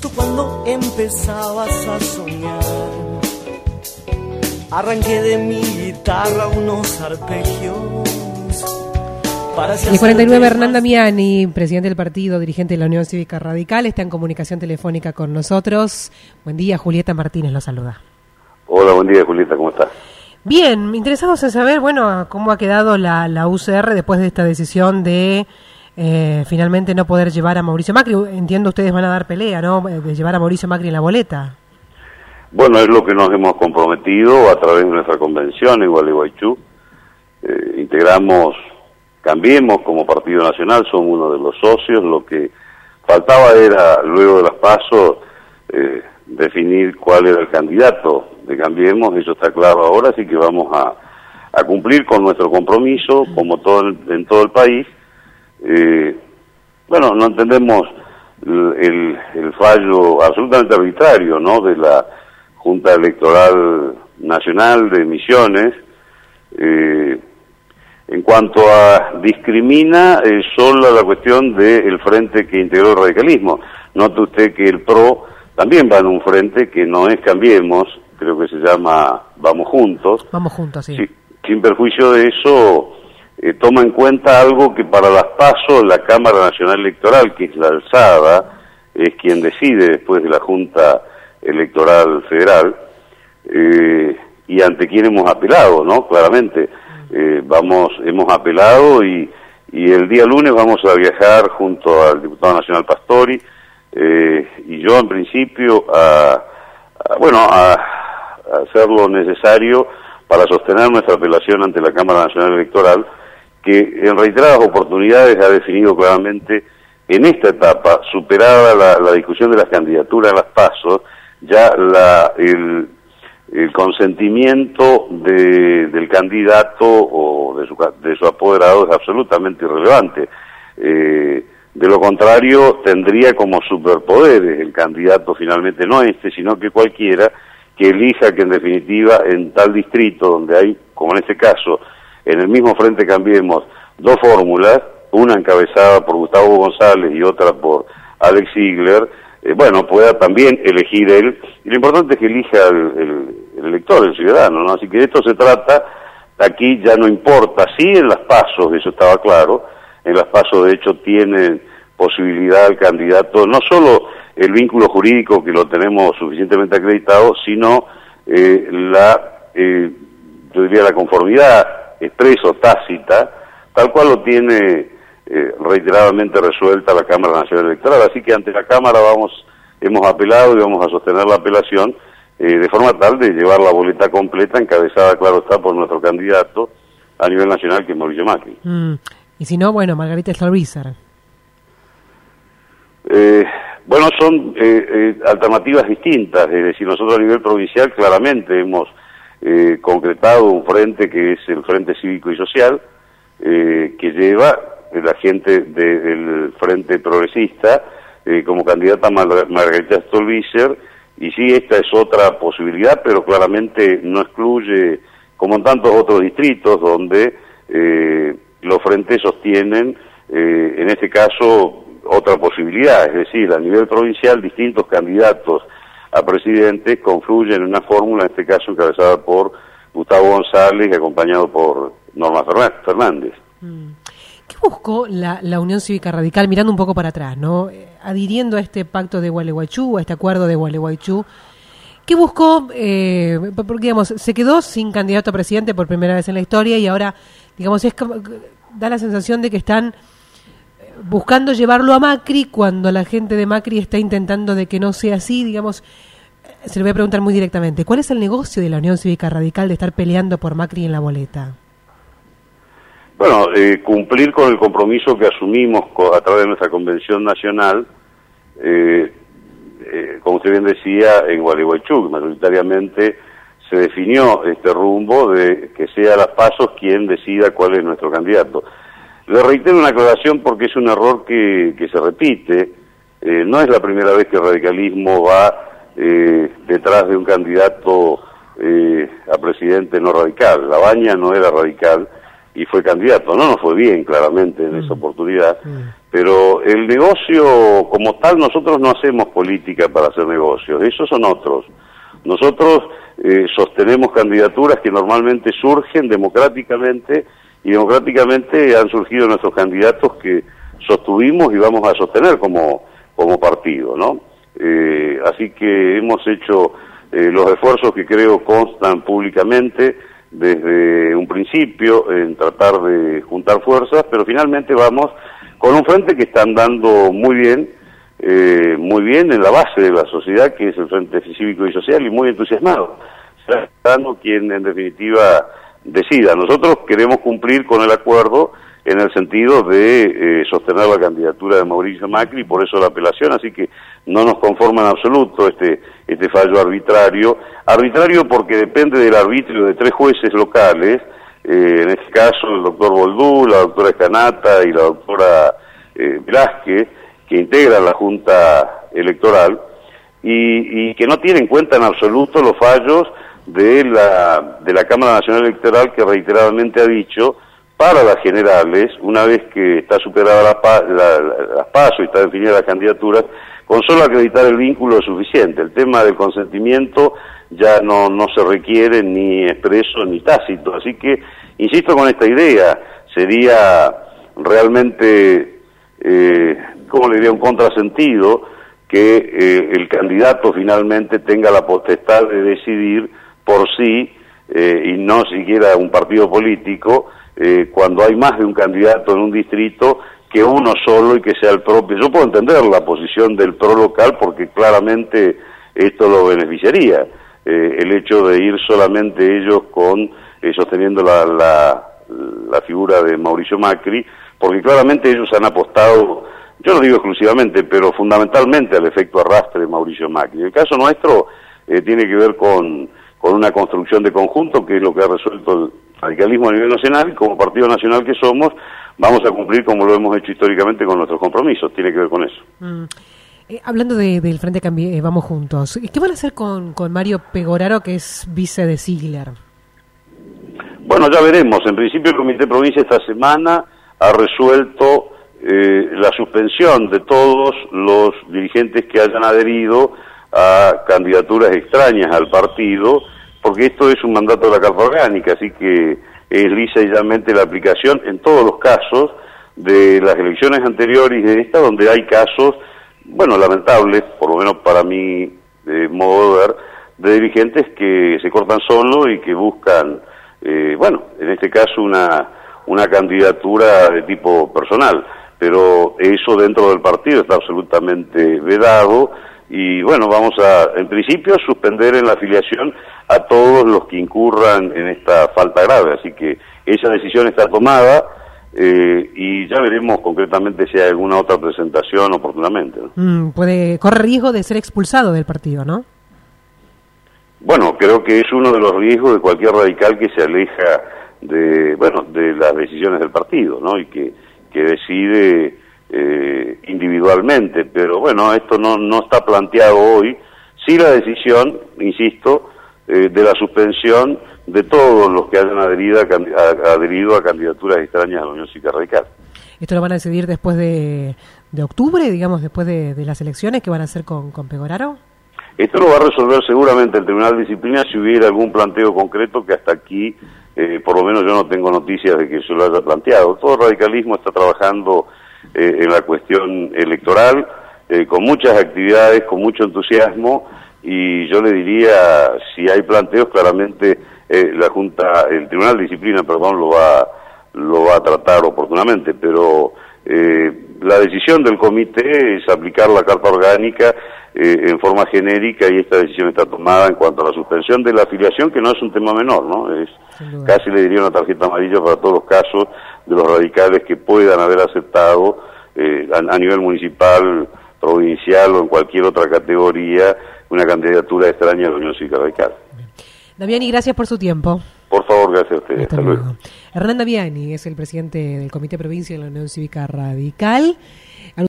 justo cuando empezabas a soñar. Arranqué de mi guitarra unos arpegios. El 49, Hernán Damiani, presidente del partido, dirigente de la Unión Cívica Radical, está en comunicación telefónica con nosotros. Buen día, Julieta Martínez lo saluda. Hola, buen día, Julieta, ¿cómo estás? Bien, interesados en saber, bueno, cómo ha quedado la UCR después de esta decisión de finalmente no poder llevar a Mauricio Macri. Entiendo ustedes van a dar pelea, ¿no?, de llevar a Mauricio Macri en la boleta. Bueno, es lo que nos hemos comprometido a través de nuestra convención en Gualeguaychú. Integramos Cambiemos como Partido Nacional, somos uno de los socios. Lo que faltaba era, luego de las PASO, definir cuál era el candidato de Cambiemos. Eso está claro ahora, así que vamos a cumplir con nuestro compromiso, como en todo el país. Bueno, no entendemos el fallo absolutamente arbitrario, ¿no?, de la Junta Electoral Nacional de Misiones. En cuanto a discrimina, solo la cuestión del frente que integró el radicalismo. Note usted que el PRO también va en un frente que no es Cambiemos, creo que se llama Vamos Juntos. Vamos Juntos, sí. Sin perjuicio de eso, toma en cuenta algo que para las PASO la Cámara Nacional Electoral, que es la alzada, es quien decide después de la Junta Electoral Federal, y ante quien hemos apelado, ¿no?, claramente. Hemos apelado y el día lunes vamos a viajar junto al diputado nacional Pastori y yo en principio a hacer lo necesario para sostener nuestra apelación ante la Cámara Nacional Electoral, que en reiteradas oportunidades ha definido claramente en esta etapa, superada la discusión de las candidaturas a las PASO, ya el consentimiento del candidato o de su apoderado es absolutamente irrelevante. De lo contrario, tendría como superpoderes el candidato finalmente, no sino que cualquiera, que elija que en definitiva en tal distrito donde hay, como en este caso, en el mismo frente Cambiemos, dos fórmulas, una encabezada por Gustavo González y otra por Alex Ziegler, pueda también elegir él, y lo importante es que elija el elector, el ciudadano, ¿no? Así que de esto se trata. Aquí ya no importa, sí, en las PASO, eso estaba claro, en las PASO de hecho tienen posibilidad el candidato, no solo el vínculo jurídico que lo tenemos suficientemente acreditado, sino yo diría la conformidad expresa o tácita, tal cual lo tiene reiteradamente resuelta la Cámara Nacional Electoral. Así que ante la Cámara hemos apelado y vamos a sostener la apelación de forma tal de llevar la boleta completa, encabezada, claro está, por nuestro candidato a nivel nacional, que es Mauricio Macri. Y si no, Margarita Stolbizer. Son alternativas distintas, es decir, nosotros a nivel provincial claramente hemos concretado un frente que es el Frente Cívico y Social, que lleva la gente del Frente Progresista como candidata Margarita Stolbizer, y sí, esta es otra posibilidad, pero claramente no excluye, como en tantos otros distritos donde los frentes sostienen, en este caso, otra posibilidad, es decir, a nivel provincial distintos candidatos a presidente confluyen en una fórmula, en este caso encabezada por Gustavo González y acompañado por Norma Fernández. ¿Qué buscó la Unión Cívica Radical, mirando un poco para atrás, ¿no?, adhiriendo a este pacto de Gualeguaychú, a este acuerdo de Gualeguaychú? ¿Qué buscó? Porque, digamos, se quedó sin candidato a presidente por primera vez en la historia y ahora, digamos, da la sensación de que están buscando llevarlo a Macri cuando la gente de Macri está intentando de que no sea así. Digamos, se le voy a preguntar muy directamente, ¿cuál es el negocio de la Unión Cívica Radical de estar peleando por Macri en la boleta? Bueno, cumplir con el compromiso que asumimos a través de nuestra convención nacional, como usted bien decía, en Gualeguaychú, mayoritariamente se definió este rumbo de que sea las PASO quien decida cuál es nuestro candidato. Le reitero una aclaración porque es un error que se repite. No es la primera vez que el radicalismo va detrás de un candidato a presidente no radical. Labaña no era radical y fue candidato. No nos fue bien, claramente, en esa oportunidad, Pero el negocio como tal, nosotros no hacemos política para hacer negocios, esos son otros. Nosotros sostenemos candidaturas que normalmente surgen democráticamente, y democráticamente han surgido nuestros candidatos que sostuvimos y vamos a sostener como partido, ¿no? Así que hemos hecho los esfuerzos que creo constan públicamente desde un principio en tratar de juntar fuerzas, pero finalmente vamos con un frente que está andando muy bien en la base de la sociedad, que es el Frente Cívico y Social, y muy entusiasmado. Será quien en definitiva decida. Nosotros queremos cumplir con el acuerdo en el sentido de sostener la candidatura de Mauricio Macri, y por eso la apelación, así que no nos conforma en absoluto este fallo arbitrario porque depende del arbitrio de 3 jueces locales, en este caso el doctor Boldú, la doctora Escanata y la doctora Velázquez, que integran la Junta Electoral, y que no tienen en cuenta en absoluto los fallos de la Cámara Nacional Electoral, que reiteradamente ha dicho, para las generales, una vez que está superada las PASO y está definida las candidaturas, con solo acreditar el vínculo es suficiente. El tema del consentimiento ya no se requiere ni expreso ni tácito. Así que, insisto con esta idea, sería realmente, ¿cómo le diría?, un contrasentido que el candidato finalmente tenga la potestad de decidir por sí, y no siquiera un partido político, cuando hay más de un candidato en un distrito que uno solo y que sea el propio. Yo puedo entender la posición del PRO local porque claramente esto lo beneficiaría, el hecho de ir solamente ellos sosteniendo la figura de Mauricio Macri, porque claramente ellos han apostado, yo no digo exclusivamente, pero fundamentalmente al efecto arrastre de Mauricio Macri. El caso nuestro tiene que ver con una construcción de conjunto, que es lo que ha resuelto el radicalismo a nivel nacional, y como partido nacional que somos, vamos a cumplir como lo hemos hecho históricamente con nuestros compromisos, tiene que ver con eso. Hablando del Frente Vamos Juntos, ¿qué van a hacer con Mario Pegoraro, que es vice de Ziegler? Bueno, ya veremos. En principio el Comité Provincia esta semana ha resuelto la suspensión de todos los dirigentes que hayan adherido a candidaturas extrañas al partido, porque esto es un mandato de la Carta Orgánica, así que es lisa y llanamente la aplicación en todos los casos de las elecciones anteriores y de esta, donde hay casos, bueno, lamentables, por lo menos para mi modo de ver, de dirigentes que se cortan solo y que buscan, bueno, en este caso una candidatura de tipo personal, pero eso dentro del partido está absolutamente vedado. Y bueno, vamos en principio, suspender en la afiliación a todos los que incurran en esta falta grave, así que esa decisión está tomada, y ya veremos concretamente si hay alguna otra presentación oportunamente, ¿no? Corre riesgo de ser expulsado del partido, ¿no? Bueno, creo que es uno de los riesgos de cualquier radical que se aleja de las decisiones del partido, ¿no? Y que decide individualmente, pero bueno, esto no está planteado hoy. Sí, la decisión, insisto, de la suspensión de todos los que hayan adherido a candidaturas extrañas a la Unión Cívica Radical. ¿Esto lo van a decidir después de octubre, digamos, después de las elecciones que van a hacer con Pegoraro? Esto lo va a resolver seguramente el Tribunal de Disciplina si hubiera algún planteo concreto, que hasta aquí, por lo menos yo no tengo noticias de que se lo haya planteado. Todo el radicalismo está trabajando en la cuestión electoral, con muchas actividades, con mucho entusiasmo, y yo le diría, si hay planteos, claramente el Tribunal de Disciplina, lo va a tratar oportunamente, pero la decisión del comité es aplicar la Carta Orgánica en forma genérica, y esta decisión está tomada en cuanto a la suspensión de la afiliación, que no es un tema menor, ¿no? Es casi, le diría, una tarjeta amarilla para todos los casos de los radicales que puedan haber aceptado a nivel municipal, provincial o en cualquier otra categoría una candidatura extraña a la Unión Cívica Radical. Damiani, gracias por su tiempo. Por favor, gracias a ustedes. Hasta luego. Hernán Damiani es el presidente del Comité Provincia de la Unión Cívica Radical.